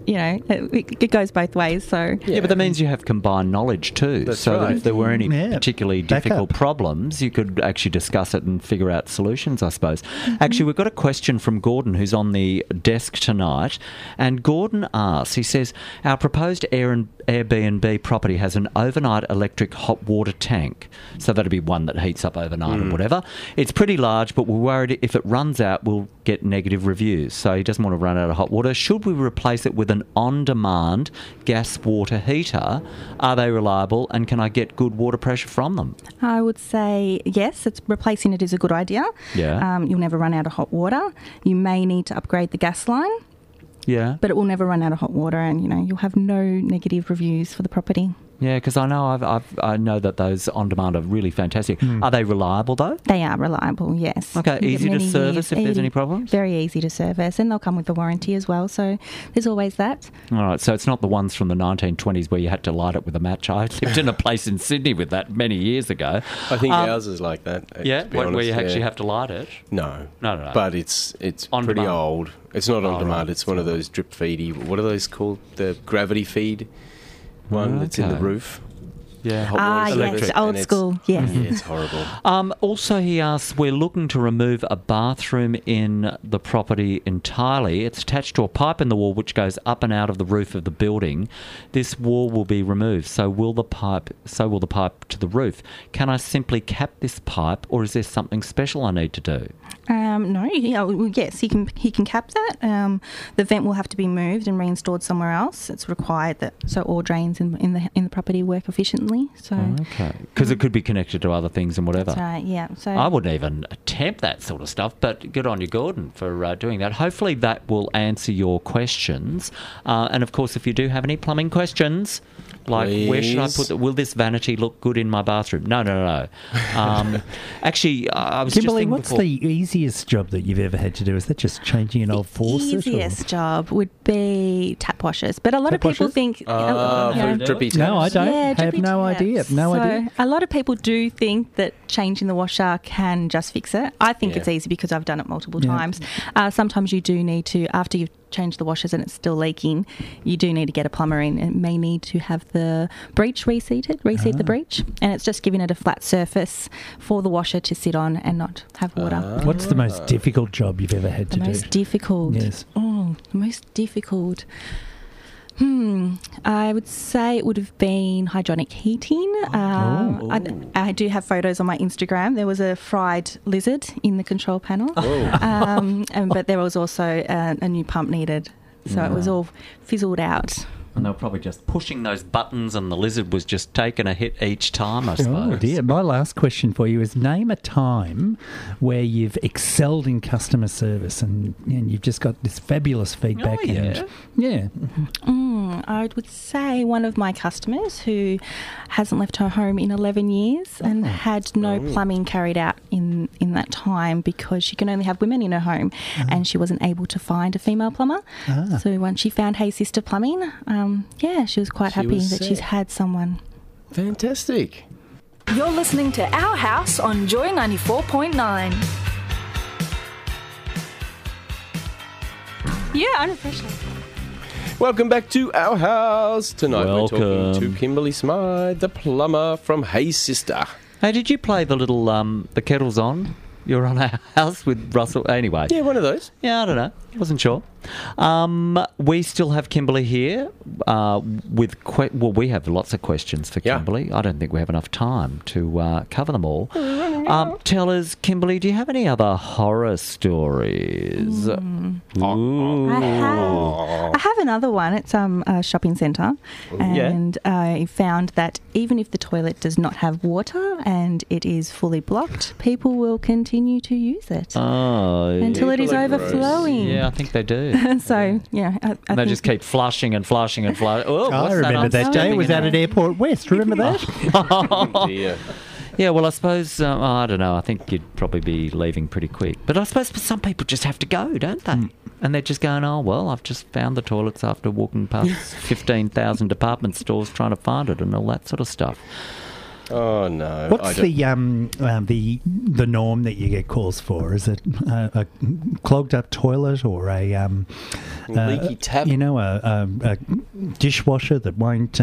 Speaker 6: It goes both ways. So
Speaker 2: but that means you have combined knowledge too.
Speaker 4: That's
Speaker 2: so
Speaker 4: right.
Speaker 2: that if there were any particularly difficult problems, you could actually discuss it and figure out solutions, I suppose. Actually, we've got a question from Gordon, who's on the desk tonight, and Gordon asks, he says, our proposed Airbnb property has an overnight electric hot water tank, so that'd be one that heats up overnight or whatever. It's pretty large, but we're worried if it runs out, we'll get negative reviews. So he doesn't want to run out of hot water. Should we replace it with an on-demand gas water heater? Are they reliable, and can I get good water pressure from them?
Speaker 6: I would say yes, replacing it is a good idea.
Speaker 2: Yeah.
Speaker 6: You'll never run out of hot water. You may need to upgrade the gas line.
Speaker 2: Yeah.
Speaker 6: But it will never run out of hot water, and you'll have no negative reviews for the property.
Speaker 2: Yeah, because I know I know that those on demand are really fantastic. Are they reliable though?
Speaker 6: They are reliable, yes.
Speaker 2: Okay, easy to service if there's any problems?
Speaker 6: Very easy to service, and they'll come with the warranty as well, so there's always that.
Speaker 2: All right, so it's not the ones from the 1920s where you had to light it with a match. I lived in a place in Sydney with that many years ago.
Speaker 4: I think ours is like that.
Speaker 2: Yeah, where you actually have to light it?
Speaker 4: No.
Speaker 2: No.
Speaker 4: But it's
Speaker 2: on
Speaker 4: pretty
Speaker 2: demand.
Speaker 4: old. It's not on demand. It's one of those drip feedy. What are those called? The gravity feed one that's in the roof.
Speaker 2: Yeah.
Speaker 4: Hot water service,
Speaker 6: yes,
Speaker 4: and
Speaker 6: old
Speaker 4: it's-
Speaker 6: school, yes.
Speaker 4: Yeah, it's horrible.
Speaker 2: Also, he asks, we're looking to remove a bathroom in the property entirely. It's attached to a pipe in the wall which goes up and out of the roof of the building. This wall will be removed. So will the pipe to the roof. Can I simply cap this pipe, or is there something special I need to do?
Speaker 6: No, yes, he can cap that. The vent will have to be moved and reinstalled somewhere else. It's required that so all drains in the property work efficiently. So
Speaker 2: Okay. Because it could be connected to other things and whatever.
Speaker 6: that's right, yeah. So
Speaker 2: I wouldn't even attempt that sort of stuff, but good on you, Gordon, for doing that. Hopefully that will answer your questions. And, of course, if you do have any plumbing questions, like where should I put will this vanity look good in my bathroom? No. Actually, I was
Speaker 3: Kimberly,
Speaker 2: just
Speaker 3: what's
Speaker 2: thinking
Speaker 3: the easiest job that you've ever had to do? Is that just changing an old faucet?
Speaker 6: the easiest job would be tap washers, but a lot
Speaker 3: Tap
Speaker 6: of people
Speaker 3: washers?
Speaker 6: think
Speaker 4: For drippy taps.
Speaker 3: No, I don't.
Speaker 6: Yeah,
Speaker 3: have
Speaker 6: drippy
Speaker 3: no
Speaker 6: taps.
Speaker 3: idea. No
Speaker 6: So
Speaker 3: idea.
Speaker 6: a lot of people do think that changing the washer can just fix it. I think
Speaker 4: Yeah.
Speaker 6: it's easy because I've done it multiple
Speaker 3: Yeah.
Speaker 6: times. Sometimes you do need to, after you've changed the washers and it's still leaking, you do need to get a plumber in. It may need to have the breech reseat the breech, and it's just giving it a flat surface for the washer to sit on and not have water.
Speaker 3: What's the most difficult job you've ever had
Speaker 6: The
Speaker 3: to
Speaker 6: most
Speaker 3: do?
Speaker 6: difficult.
Speaker 3: Yes.
Speaker 6: Oh, the most difficult. I would say it would have been hydronic heating. I do have photos on my Instagram. There was a fried lizard in the control panel, but there was also a new pump needed. So it was all fizzled out.
Speaker 2: And they were probably just pushing those buttons and the lizard was just taking a hit each time, I suppose.
Speaker 3: Oh dear. My last question for you is name a time where you've excelled in customer service and you've just got this fabulous feedback.
Speaker 2: Oh, yeah.
Speaker 3: And, yeah.
Speaker 6: I would say one of my customers who hasn't left her home in 11 years and had no plumbing carried out in that time because she can only have women in her home and she wasn't able to find a female plumber. So once she found Hey Sister Plumbing, she was quite happy
Speaker 4: was
Speaker 6: that she's
Speaker 4: set.
Speaker 6: had someone.
Speaker 4: Fantastic.
Speaker 1: You're listening to Our House on Joy 94.9.
Speaker 6: Yeah, unofficially.
Speaker 4: Welcome back to our house. Tonight we're talking
Speaker 2: Welcome.
Speaker 4: to Kimberly Smythe, the plumber from Hey Sister.
Speaker 2: Hey, did you play the little, the kettle's on? You were on Our House with Russell. Anyway.
Speaker 4: Yeah, one of those.
Speaker 2: Yeah, I don't know. Wasn't sure. We still have Kimberly here with... we have lots of questions for
Speaker 4: Yeah.
Speaker 2: Kimberly. I don't think we have enough time to cover them all. Tell us, Kimberly, do you have any other horror stories? Ooh.
Speaker 6: I have another one. It's a shopping centre, and I found that even if the toilet does not have water and it is fully blocked, people will continue to use it
Speaker 2: Oh,
Speaker 6: until it is
Speaker 4: People are gross.
Speaker 6: overflowing.
Speaker 2: yeah, I think they do.
Speaker 6: So yeah, I
Speaker 2: And they
Speaker 6: think
Speaker 2: just keep flushing and flushing and flushing. Oh,
Speaker 3: I
Speaker 2: what's
Speaker 3: remember that day. It was out at
Speaker 6: Yeah.
Speaker 3: Airport West. Remember that?
Speaker 4: Oh, dear.
Speaker 2: Yeah, well, I suppose, I don't know, I think you'd probably be leaving pretty quick. But I suppose some people just have to go, don't they? And they're just going, oh, well, I've just found the toilets after walking past 15,000 department stores trying to find it and all that sort of stuff.
Speaker 4: Oh, no.
Speaker 3: What's the norm that you get calls for? Is it a clogged up toilet or a
Speaker 4: leaky tap?
Speaker 3: a dishwasher that won't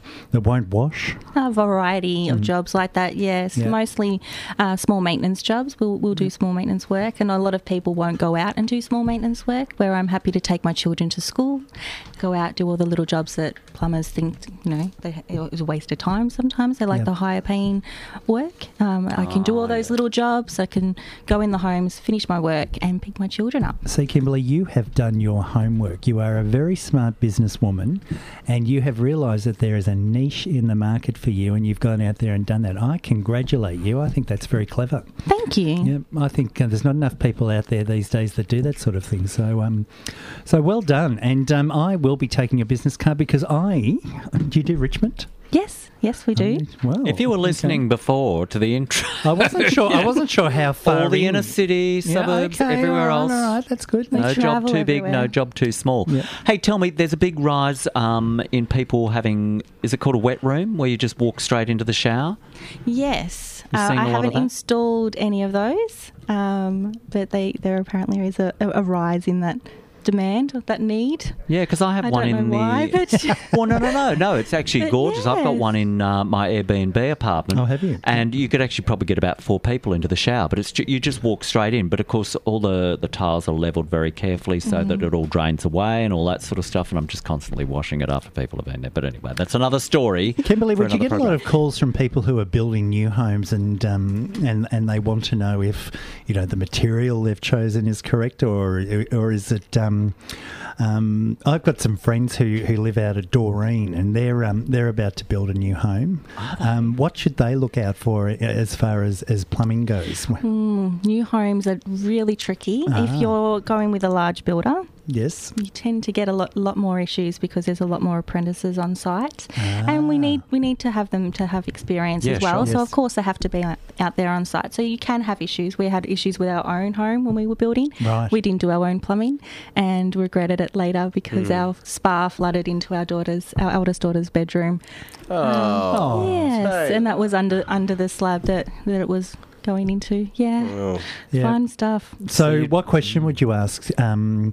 Speaker 3: wash?
Speaker 6: a variety of jobs like that. Yes,
Speaker 3: Yeah.
Speaker 6: mostly small maintenance jobs. We'll do small maintenance work, and a lot of people won't go out and do small maintenance work. Where I'm happy to take my children to school, go out, do all the little jobs that plumbers think it's a waste of time. Sometimes they like
Speaker 3: Yeah.
Speaker 6: the higher paying work. I can do all those little jobs. I can go in the homes, finish my work, and pick my children up.
Speaker 3: See, Kimberly, you have done your homework. You are a very smart businesswoman and you have realised that there is a niche in the market for you and you've gone out there and done that. I congratulate you. I think that's very clever.
Speaker 6: Thank you.
Speaker 3: Yeah, I think there's not enough people out there these days that do that sort of thing. So well done. And I will be taking your business card because do you do Richmond?
Speaker 6: Yes, we do.
Speaker 3: Well,
Speaker 2: If you were
Speaker 3: okay.
Speaker 2: listening before to the intro,
Speaker 3: I wasn't sure how far.
Speaker 2: all the
Speaker 3: in.
Speaker 2: inner city, suburbs,
Speaker 3: Yeah, okay,
Speaker 2: everywhere
Speaker 3: all
Speaker 2: else.
Speaker 3: right, all right, that's good.
Speaker 2: No job
Speaker 6: travel
Speaker 2: too big,
Speaker 6: everywhere.
Speaker 2: no job too small.
Speaker 3: Yeah.
Speaker 2: Hey, tell me, there's a big rise in people having, is it called a wet room, where you just walk straight into the shower?
Speaker 6: Yes.
Speaker 2: You've seen
Speaker 6: I
Speaker 2: a lot of
Speaker 6: haven't
Speaker 2: that?
Speaker 6: installed any of those, but there apparently is a rise in that demand, that need.
Speaker 2: Yeah, because I have
Speaker 6: I
Speaker 2: one
Speaker 6: don't
Speaker 2: in
Speaker 6: know why, but
Speaker 2: Well, no, it's actually
Speaker 6: But
Speaker 2: gorgeous. I've got
Speaker 6: yes.
Speaker 2: one in my Airbnb apartment.
Speaker 3: Oh, have you?
Speaker 2: And you could actually probably get about 4 people into the shower, but it's you just walk straight in. But of course, all the tiles are levelled very carefully so that it all drains away and all that sort of stuff. And I'm just constantly washing it after people have been there. But anyway, that's another story.
Speaker 3: Kimberly,
Speaker 2: for
Speaker 3: would you
Speaker 2: another
Speaker 3: get a lot
Speaker 2: program.
Speaker 3: of calls from people who are building new homes and they want to know if the material they've chosen is correct or is it? I've got some friends who live out of Doreen and they're about to build a new home. What should they look out for as far as plumbing goes?
Speaker 6: new homes are really tricky. If you're going with a large builder,
Speaker 3: Yes.
Speaker 6: you tend to get a lot more issues because there's a lot more apprentices on site, and we need to have them to have experience
Speaker 2: Yeah,
Speaker 6: as well.
Speaker 2: sure.
Speaker 6: So
Speaker 3: Yes.
Speaker 6: of course they have to be out there on site. So you can have issues. We had issues with our own home when we were building.
Speaker 3: Right.
Speaker 6: We didn't do our own plumbing, and regretted it later because our spa flooded into our eldest daughter's bedroom.
Speaker 4: Oh,
Speaker 6: Yes,
Speaker 4: hey.
Speaker 6: and that was under the slab that it was going into. Yeah,
Speaker 4: Oh.
Speaker 3: Yeah.
Speaker 6: fun stuff.
Speaker 3: So, what question would you ask the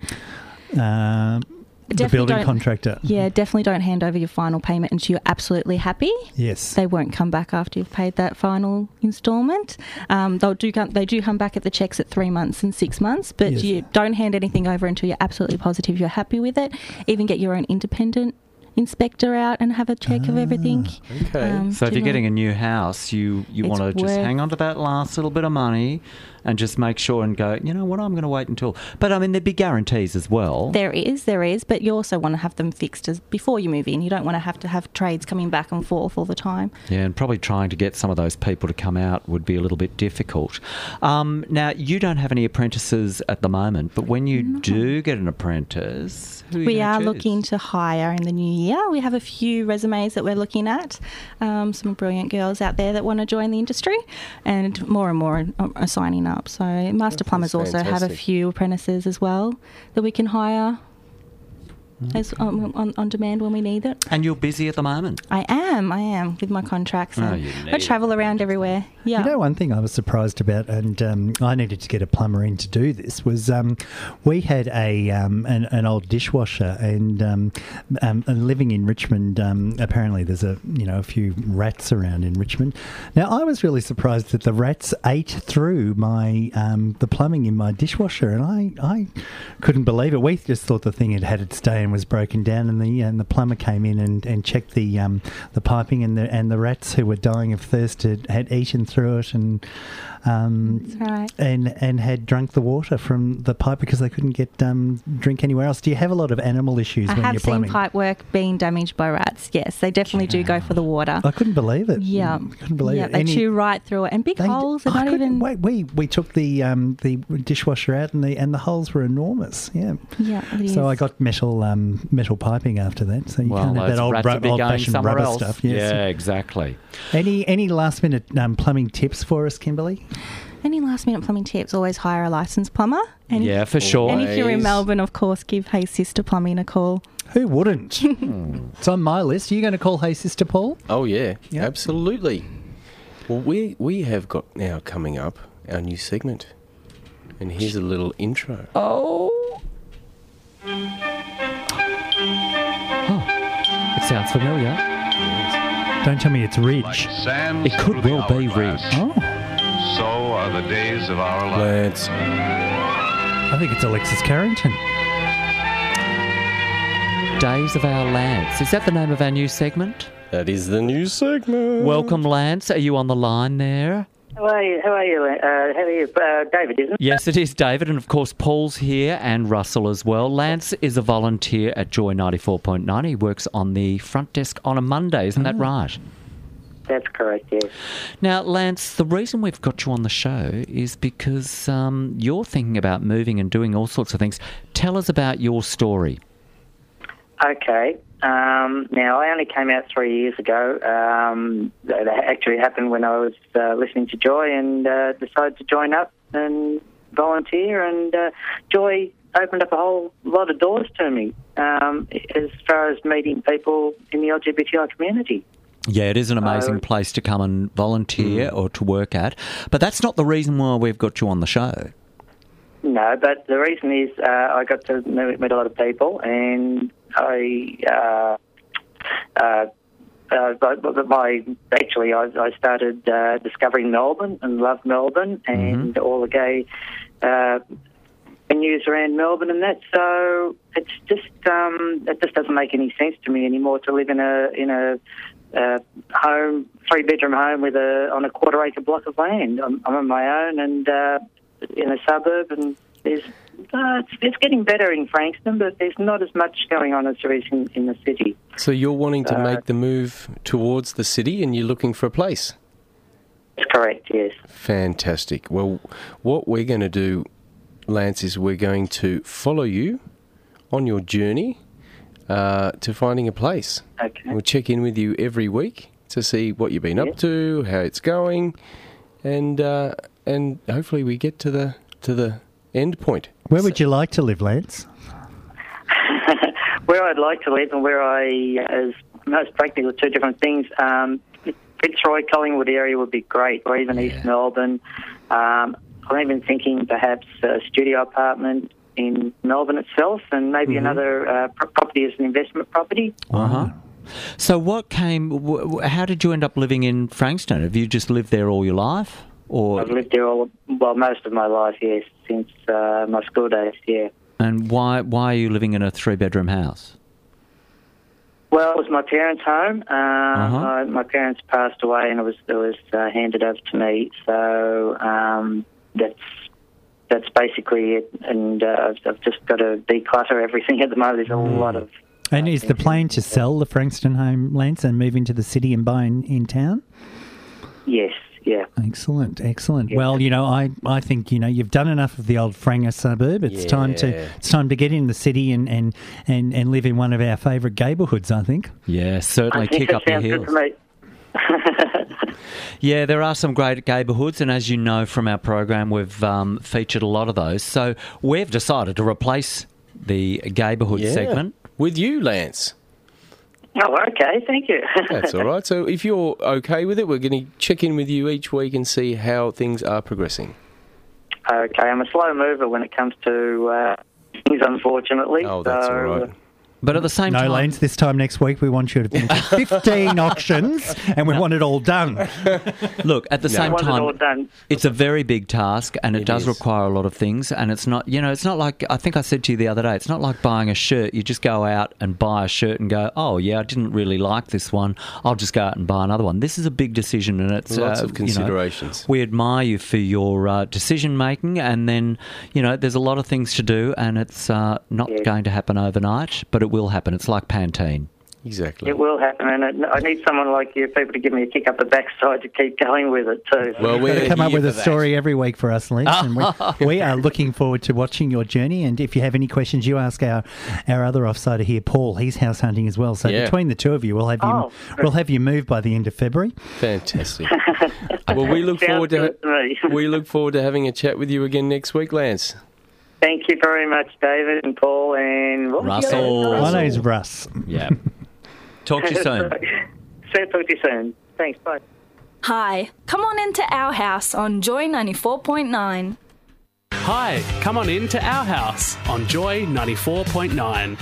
Speaker 6: Definitely
Speaker 3: building
Speaker 6: don't-
Speaker 3: contractor?
Speaker 6: Yeah, definitely don't hand over your final payment until you're absolutely happy.
Speaker 3: Yes.
Speaker 6: They won't come back after you've paid that final instalment. They do come back at the checks at 3 months and 6 months, but
Speaker 3: Yes.
Speaker 6: you don't hand anything over until you're absolutely positive you're happy with it. Even get your own independent inspector out and have a check of everything.
Speaker 4: Okay.
Speaker 2: So if
Speaker 6: do
Speaker 2: you're
Speaker 6: not-
Speaker 2: getting a new house, you want to just
Speaker 6: worth-
Speaker 2: hang on to that last little bit of money and just make sure and go, you know what, I'm going to wait until... But, I mean, there'd be guarantees as well.
Speaker 6: There is, but you also want to have them fixed before you move in. You don't want to have trades coming back and forth all the time.
Speaker 2: Yeah, and probably trying to get some of those people to come out would be a little bit difficult. Now, you don't have any apprentices at the moment, but when you do get an apprentice, who are you
Speaker 6: We
Speaker 2: gonna
Speaker 6: are
Speaker 2: choose?
Speaker 6: looking to hire in the new year. We have a few resumes that we're looking at, some brilliant girls out there that want to join the industry, and more are signing up. So Master Plumbers also have a
Speaker 4: fantastic.
Speaker 6: few apprentices as well that we can hire as on demand when we need it.
Speaker 2: And you're busy at the moment.
Speaker 6: I am with my contracts.
Speaker 2: Oh,
Speaker 6: and
Speaker 2: you
Speaker 6: I
Speaker 2: need
Speaker 6: travel around everywhere. Yeah.
Speaker 3: You know, one thing I was surprised about, and I needed to get a plumber in to do this, was we had an old dishwasher, and living in Richmond, apparently there's a few rats around in Richmond. Now, I was really surprised that the rats ate through my the plumbing in my dishwasher, and I couldn't believe it. We just thought the thing had had its day and was broken down, and the plumber came in and checked the piping, and the rats who were dying of thirst had eaten through it, and
Speaker 6: That's right.
Speaker 3: and had drunk the water from the pipe because they couldn't get drink anywhere else. Do you have a lot of animal issues
Speaker 6: I
Speaker 3: when
Speaker 6: have
Speaker 3: you're
Speaker 6: seen
Speaker 3: plumbing?
Speaker 6: pipe work being damaged by rats. Yes, they definitely do go for the water.
Speaker 3: I couldn't believe it.
Speaker 6: Yeah,
Speaker 3: couldn't believe it.
Speaker 6: They chew right through it, and big holes. They're
Speaker 3: I
Speaker 6: not
Speaker 3: couldn't-
Speaker 6: even.
Speaker 3: Wait, we took the dishwasher out, and the holes were enormous. Yeah.
Speaker 6: Yeah, it
Speaker 3: So
Speaker 6: is.
Speaker 3: I got metal piping after that. So you
Speaker 2: Well,
Speaker 3: can't have that
Speaker 2: those
Speaker 3: old
Speaker 2: rats would be going
Speaker 3: old-fashioned
Speaker 2: somewhere
Speaker 3: rubber
Speaker 2: else.
Speaker 3: stuff. Yes.
Speaker 2: Yeah, exactly.
Speaker 3: Any last minute plumbing tips for us, Kimberly?
Speaker 6: Any last minute plumbing tips? Always hire a licensed plumber. And
Speaker 2: Yeah, for sure.
Speaker 6: And if you're in
Speaker 4: Always.
Speaker 6: Melbourne, of course, give Hey Sister Plumbing a call.
Speaker 3: Who wouldn't? It's on my list. Are you going to call Hey Sister Paul?
Speaker 4: Oh, yeah,
Speaker 3: Yeah.
Speaker 4: absolutely. Well, we have got now coming up our new segment. And here's a little intro.
Speaker 2: It sounds familiar.
Speaker 3: Don't tell me it's Ridge.
Speaker 2: It could well be Ridge.
Speaker 3: Oh,
Speaker 7: So are the days of our lives.
Speaker 4: Lance.
Speaker 3: I think it's Alexis Carrington.
Speaker 2: Days of Our Lance. Is that the name of our new segment?
Speaker 4: That is the new segment.
Speaker 2: Welcome, Lance. Are you on the line there?
Speaker 8: How are you? David, isn't it?
Speaker 2: Yes, it is David, and of course Paul's here and Russell as well. Lance is a volunteer at Joy 94.9. He works on the front desk on a Monday, isn't that right?
Speaker 8: That's correct, yes.
Speaker 2: Now, Lance, the reason we've got you on the show is because you're thinking about moving and doing all sorts of things. Tell us about your story.
Speaker 8: Okay. Now, I only came out 3 years ago. That actually happened when I was listening to Joy and decided to join up and volunteer. And Joy opened up a whole lot of doors to me as far as meeting people in the LGBTI community.
Speaker 2: Yeah, it is an amazing place to come and volunteer or to work at. But that's not the reason why we've got you on the show.
Speaker 8: No, but the reason is I got to meet a lot of people, and I started discovering Melbourne and loved Melbourne and all the gay venues around Melbourne and that. So it's just it just doesn't make any sense to me anymore to live in a home, 3-bedroom home on a quarter-acre block of land. I'm on my own and in a suburb, and it's getting better in Frankston, but there's not as much going on as there is in the city.
Speaker 4: So you're wanting to make the move towards the city, and you're looking for a place?
Speaker 8: That's correct, yes.
Speaker 4: Fantastic. Well, what we're going to do, Lance, is we're going to follow you on your journey to finding a place.
Speaker 8: Okay.
Speaker 4: We'll check in with you every week to see what you've been up to, how it's going, and hopefully we get to the end point.
Speaker 3: Where would you like to live, Lance?
Speaker 8: Where I'd like to live and where as most practical, 2 different things. Fitzroy, Collingwood area would be great, or even East Melbourne. I'm even thinking perhaps a studio apartment in Melbourne itself, and maybe another property as an investment property.
Speaker 2: So how did you end up living in Frankston? Have you just lived there all your life? Or
Speaker 8: I've lived there most of my life, yes, since my school days, yeah.
Speaker 2: And why are you living in a 3-bedroom house?
Speaker 8: Well, it was my parents' home. My parents passed away, and it was handed over to me. So that's basically it. And I've just got to declutter everything at the moment. There's a lot of.
Speaker 3: And is the plan to sell the Frankston home, Lance, and move into the city and buy in town?
Speaker 8: Yes. Yeah.
Speaker 3: Excellent. Yeah. Well, I think you've done enough of the old Franga suburb. It's time to get in the city and live in one of our favourite neighbourhoods, I think.
Speaker 2: Yeah, certainly kick up your heels. Yeah, there are some great neighbourhoods, and as you know from our program, we've featured a lot of those. So we've decided to replace the neighbourhood segment
Speaker 4: with you, Lance.
Speaker 8: Oh, okay, thank you.
Speaker 4: That's all right. So if you're okay with it, we're going to check in with you each week and see how things are progressing.
Speaker 8: Okay, I'm a slow mover when it comes to things, unfortunately.
Speaker 4: Oh, that's all right.
Speaker 2: But at the same time...
Speaker 3: No, Lance, this time next week we want you to finish 15 auctions and we want it all done.
Speaker 2: Look, at the same time, it's a very big task and it does require a lot of things, and it's not, it's not like, I think I said to you the other day, it's not like buying a shirt. You just go out and buy a shirt and go, oh, yeah, I didn't really like this one. I'll just go out and buy another one. This is a big decision, and it's...
Speaker 4: Lots of considerations.
Speaker 2: We admire you for your decision-making, and then, there's a lot of things to do, and it's not going to happen overnight, but it will happen. It's like Pantene.
Speaker 4: Exactly.
Speaker 8: It will happen, and I need someone like you people to give me a kick up the backside to keep going with it too.
Speaker 3: Well, we're come up with a story every week for us, Lance, and we are looking forward to watching your journey. And if you have any questions, you ask our other offsider here, Paul. He's house hunting as well. So between the two of you, we'll have you moved by the end of February.
Speaker 4: Fantastic. Well, we look forward to having a chat with you again next week, Lance.
Speaker 8: Thank you very much, David and Paul and
Speaker 2: Russell.
Speaker 3: My name's Russ.
Speaker 2: Yeah. Talk to you soon.
Speaker 8: Talk to you soon. Thanks, bye.
Speaker 1: Hi, come on into our house on Joy 94.9.
Speaker 5: Hi, come on into our house on Joy 94.9.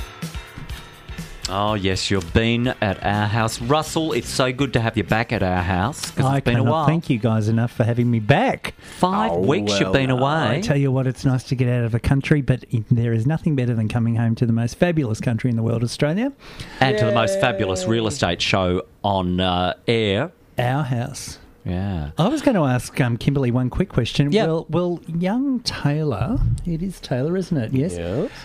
Speaker 2: Oh, yes, you've been at our house. Russell, it's so good to have you back at our house, because it's been a while.
Speaker 3: Thank you guys enough for having me back.
Speaker 2: 5 weeks you've been away.
Speaker 3: I tell you what, it's nice to get out of the country, but there is nothing better than coming home to the most fabulous country in the world, Australia.
Speaker 2: And to the most fabulous real estate show on air.
Speaker 3: Our house.
Speaker 2: Yeah.
Speaker 3: I was going to ask Kimberly one quick question.
Speaker 2: Yeah.
Speaker 3: Will young Taylor, it is Taylor, isn't it? Yes.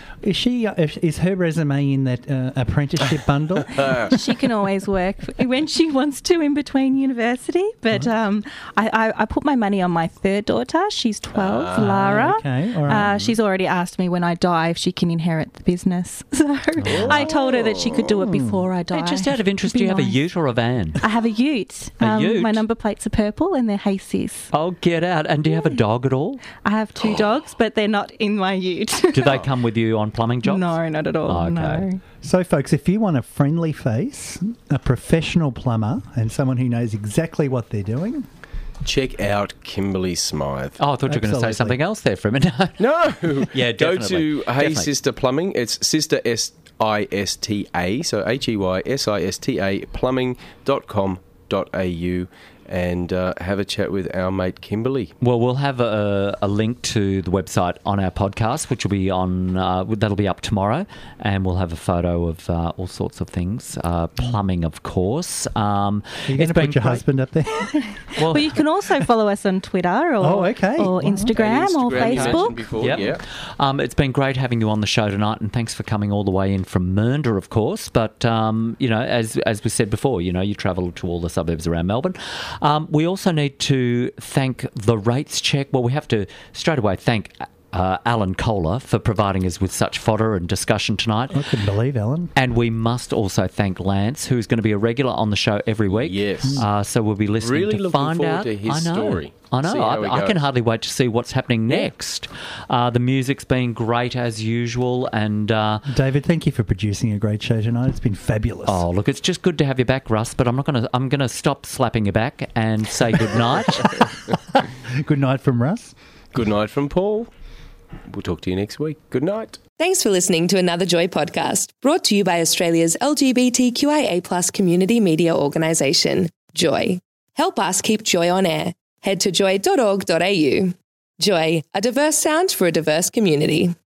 Speaker 3: Is her resume in that apprenticeship bundle?
Speaker 6: She can always work when she wants to in between university. But I put my money on my third daughter. She's 12, Lara.
Speaker 3: Okay, all right.
Speaker 6: She's already asked me when I die if she can inherit the business. So I told her that she could do it before I die.
Speaker 2: Hey, just out of interest, do you have a ute or a van?
Speaker 6: I have a ute.
Speaker 2: A ute?
Speaker 6: My number plates are purple and they're Haysees.
Speaker 2: Oh, get out. And do you have a dog at all?
Speaker 6: I have 2 dogs, but they're not in my ute.
Speaker 2: Do they come with you on plumbing jobs?
Speaker 6: No, not at all.
Speaker 2: Oh, okay.
Speaker 6: No.
Speaker 3: So, folks, if you want a friendly face, a professional plumber, and someone who knows exactly what they're doing,
Speaker 4: check out Kimberly Smythe.
Speaker 2: Oh, I thought you were going to say something else there for a minute.
Speaker 4: No.
Speaker 2: Yeah,
Speaker 4: Go
Speaker 2: definitely.
Speaker 4: to Hey Sister Plumbing. It's Sister SISTA, so HEYSISTA plumbing.com.au, and have a chat with our mate Kimberly.
Speaker 2: Well, we'll have a link to the website on our podcast, which will be on. That'll be up tomorrow, and we'll have a photo of all sorts of things. Plumbing, of course.
Speaker 3: Are you going to put your husband up there?
Speaker 2: Well,
Speaker 6: you can also follow us on Twitter or Instagram or Facebook.
Speaker 4: Before,
Speaker 2: yep.
Speaker 4: Yeah.
Speaker 2: It's been great having you on the show tonight, and thanks for coming all the way in from Mernda, of course. But as we said before, you travel to all the suburbs around Melbourne. We also need to thank the Rates Check. Well, we have to straight away thank Alan Kohler for providing us with such fodder and discussion tonight.
Speaker 3: I couldn't believe Alan.
Speaker 2: And we must also thank Lance, who's going to be a regular on the show every week.
Speaker 4: Yes.
Speaker 2: So we'll be listening
Speaker 4: Really
Speaker 2: to
Speaker 4: looking
Speaker 2: find
Speaker 4: forward
Speaker 2: out.
Speaker 4: to his
Speaker 2: I know.
Speaker 4: story.
Speaker 2: I know.
Speaker 4: See how he
Speaker 2: I can
Speaker 4: goes.
Speaker 2: hardly wait to see what's happening next. The music's been great as usual, and
Speaker 3: David, thank you for producing a great show tonight. It's been fabulous.
Speaker 2: oh, look, it's just good to have you back, Russ. But I'm going to stop slapping you back and say good night.
Speaker 3: Good night from Russ.
Speaker 4: Good night from Paul. We'll talk to you next week. Good night.
Speaker 9: Thanks for listening to another Joy podcast, brought to you by Australia's LGBTQIA+ community media organisation, Joy. Help us keep Joy on air. Head to joy.org.au. Joy, a diverse sound for a diverse community.